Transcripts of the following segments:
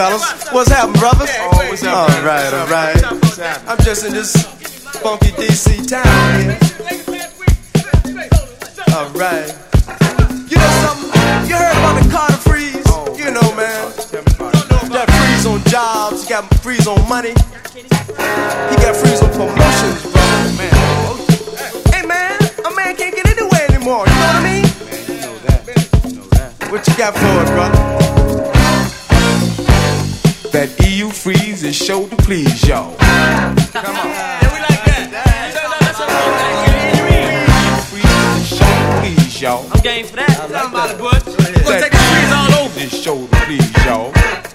fellas. What's happening, brothers? Oh, what's up? All right. I'm just in this funky DC town here. All right. You know something? You heard about the Carter freeze? You know, man. That freeze on jobs, he got freeze on money. He got freeze on promotions, brother. Hey, man, a man can't get anywhere anymore. You know what I mean? Man, you know that. What you got for it, brother? That EU freeze is sure to please y'all. Come on. Yeah, we like that. Freeze is sure to please y'all. I'm game for that. Tell 'em about it, bud. We're gonna take the freeze all over. Is sure to please y'all.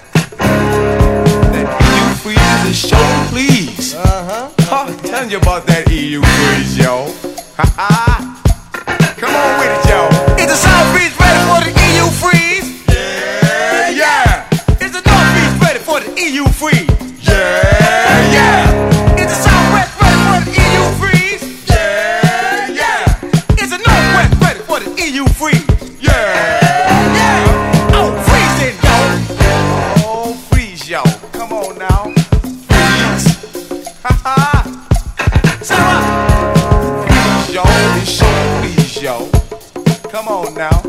That EU freeze is sure to please. Telling you about that EU freeze, y'all. Come on with it, y'all. Is the South Beach ready for the EU freeze? Yeah. Is the North Beach ready for the EU freeze? Yeah. Is the Southwest ready for the EU freeze? Yeah. Is the Northwest ready for the EU freeze? Yeah. Oh, freeze it, y'all. Oh, freeze, y'all. Come on now. Freeze. Sarah. Freeze, y'all. It's sure to please, y'all. Come on now.